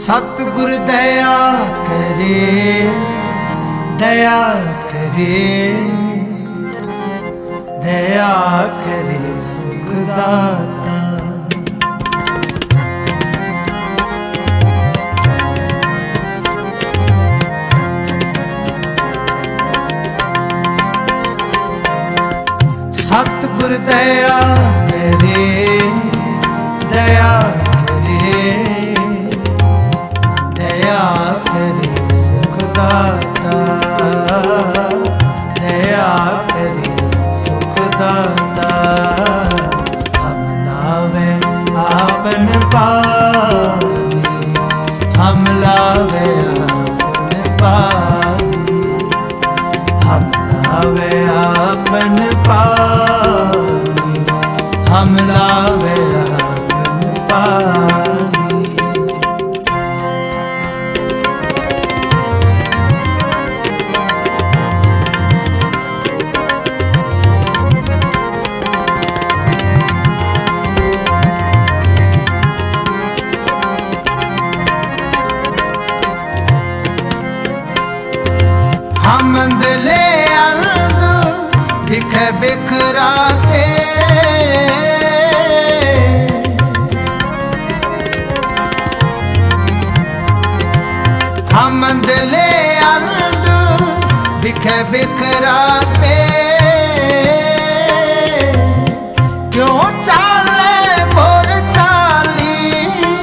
सतगुर दया करे, दया करे, दया करे सुख दाता। सतगुर दया करे, दया करे, दया करे सुख दाता, दया करे सुख दाता। हम लावे आपन पानी, हम लावे आपन पानी, हम लावे आपन पानी, हम लावे आपन पानी। हम अंदले अंद बिख बिखराते, हम अंदले अंद बिख बिखराते। क्यों चाले बोर चाली,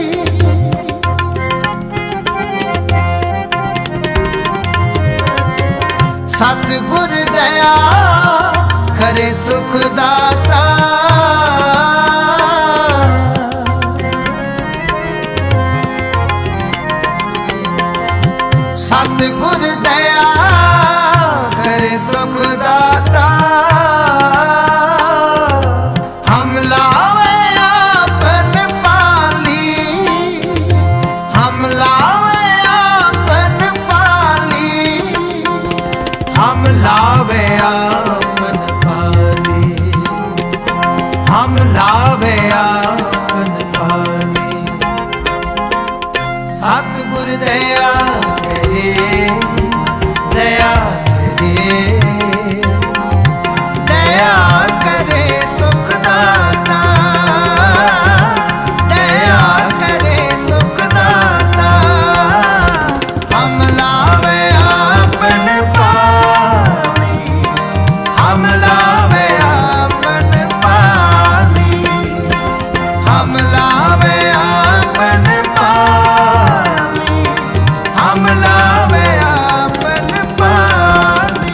सतगुर दया करे सुख दाता। सतगुर दया करे सुख दाता। हम लावे आपन पाली, हम लावे आपन पाली, हम लावे आपन पाली, हम लावे आपन पाली। सतगुर दया करे, दया करे, दया करे सुख दाता, दया करे सुख दाता। हम लावे आपन पानी, हम लावे आपन पानी, हम लावे आपन पानी, हम लावे आपन पानी।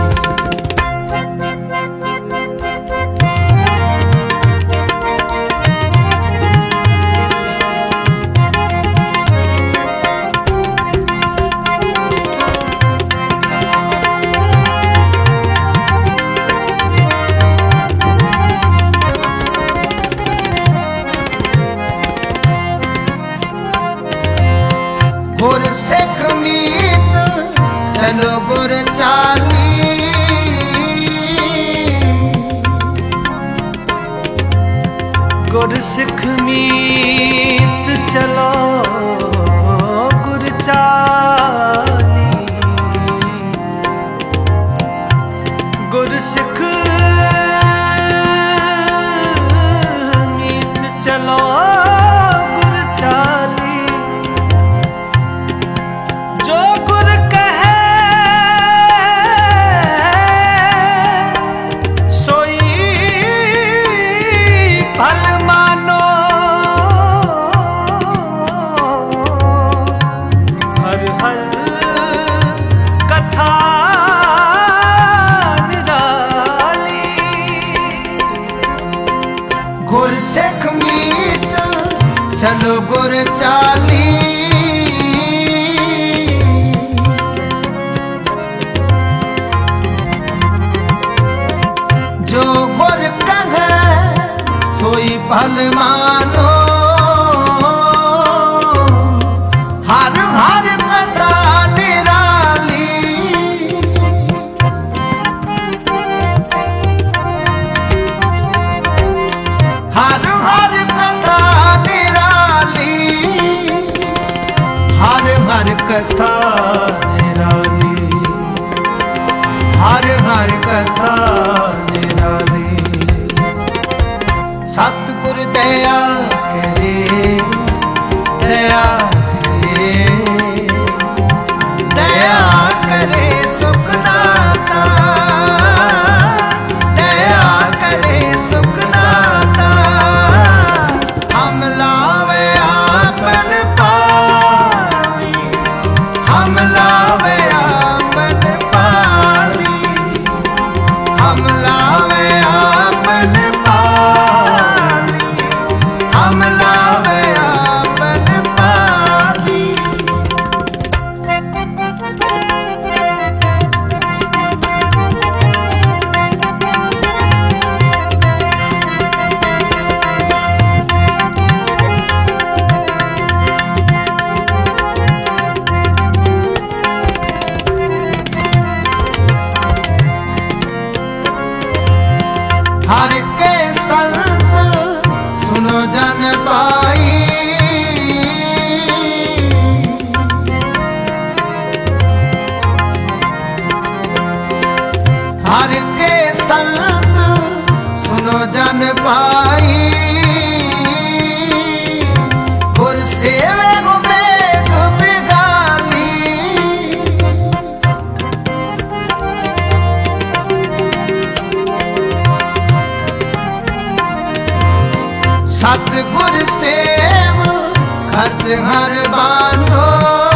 गुर सिख मीत चलो गुर चाली, गुर सिख मीत चलो गुर चाली। गुर सिख मीत चलो गुर चाली। जो गुर कहे सोई भल मानो, हर हर कथा निराली। गुर सिख मीत चलो गुर चाली। जो गुर कहे सोई फल मानो, हर हर कथा निराली। हर हर कथा निराली। हर कथा निराली। सतगुर दया करे, दया करे, दया करे सुख दाता, दया करे सुख दाता। हम लावे आपन पानी, हम लावे आपन पानी, हम लावे आपन पानी, हम लावे आपन पानी। हर के संत सुनो जन पाई, हर के संत सुनो जन पाई। गुर सेवे को बेग बिगाली, सतगुर सेव खर्च हर बांधो।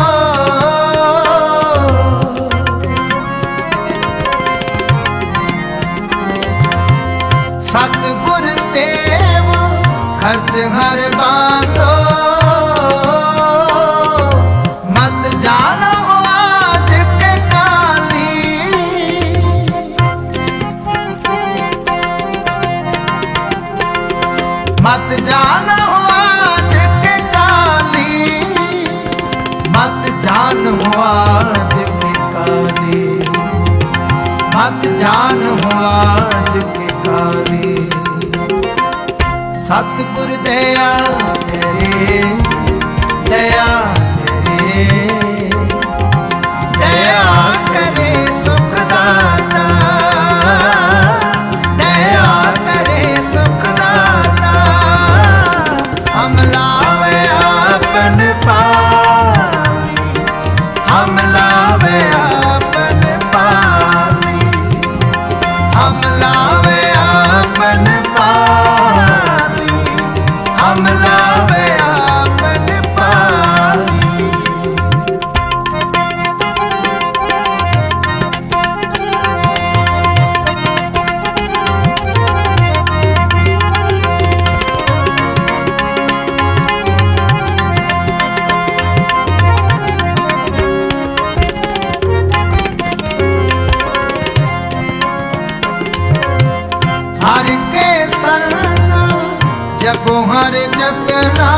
सतगुर सेव खर्च हर बांधो। मत जानो आज के काली, मत जानो आज के काली, मत जानो आज के काली, मत जानो आज के काली। सतगुर दया करे, दया करे, दया करे सुख दाता, दया करे सुख दाता। हम लावे आपन पानी, हम लावे आपन पानी, हम लावे आपन पानी, हम लावे आपन पानी। हर के संग जपो हर जपना,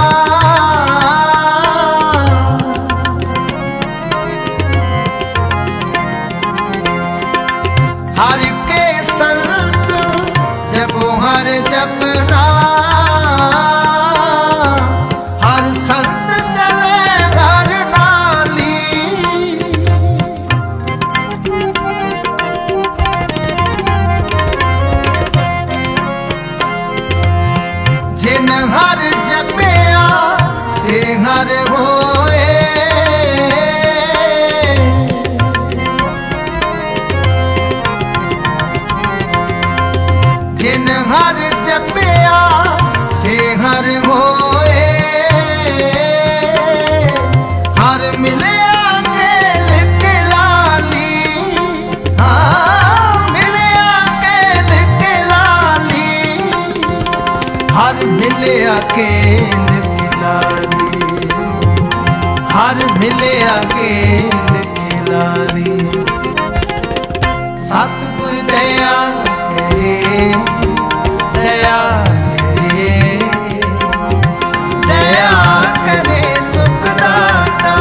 हर के संग जपो हर जपना। हर संत चले हर नाली, जिन हर जपिया से हर होए। जिन हर जपिया से हर होए। हर मिले अकेल के लाली, हाँ मिले अकेल के लाली, हर मिले अकेल के लाली, हर मिले अकेल के लाली। सतगुर दया करे, दया करे, दया करे सुख दाता,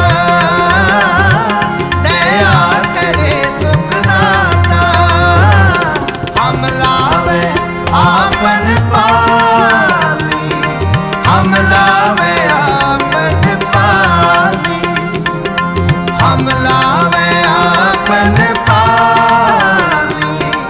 दया करे सुख दाता। हम लावे आपन पानी, हम लावे आपन पानी, हम लावे आपन पानी,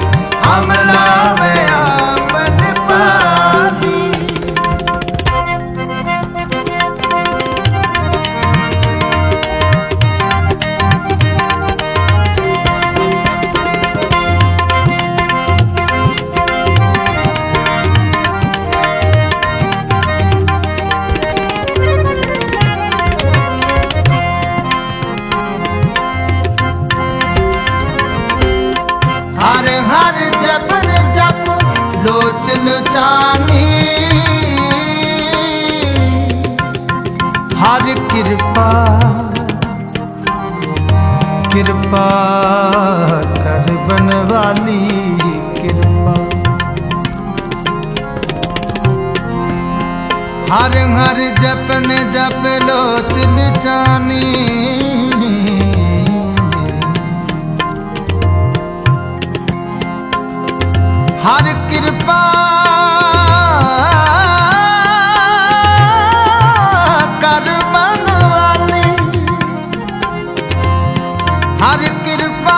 हर जपन जप लोचन चानी, हर कृपा कृपा कर बनवाली कृपा। हर हर जपन जप लोचन चानी, हर कृपा कर बनवाली, हर कृपा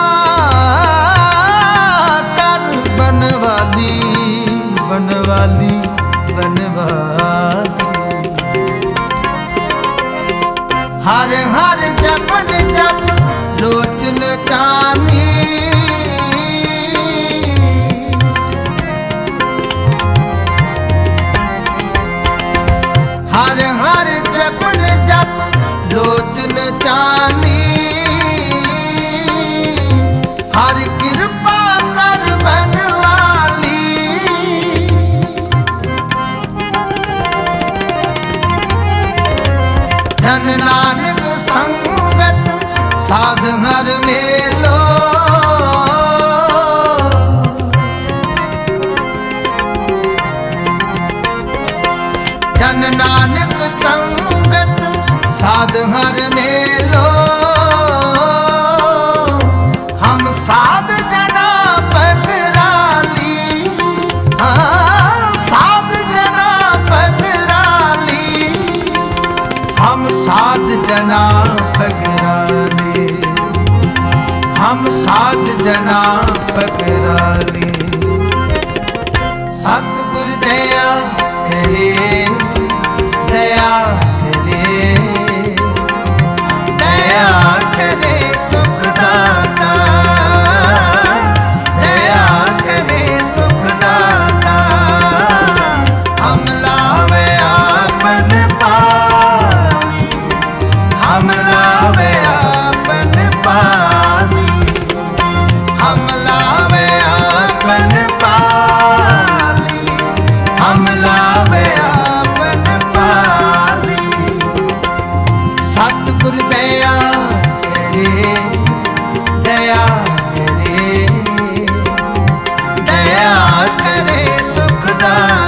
कर बनवाली बनवाली बनवाली। हर हर जपन जप लोचन चानी, हर हर जपन जप लोचन चानी, हर कृपा कर बनवाली। जन नानक संगत साध हर मेलो, जन नानक संगत साध हर मेलो। हम साध जना पकराली, हाँ साध जना पकराली, हम साध जना पकराली, हम साध जना पकराली। सतगुर दया करे दया करे दया करे सुखदाता, दया करे सुखदाता। हम लावे आपन पानी, हम लावे आपन पानी, हम लावे आपन पानी, हम लावे आपन पानी। सतगुर दया करे दया करे दया करे सुखदाता,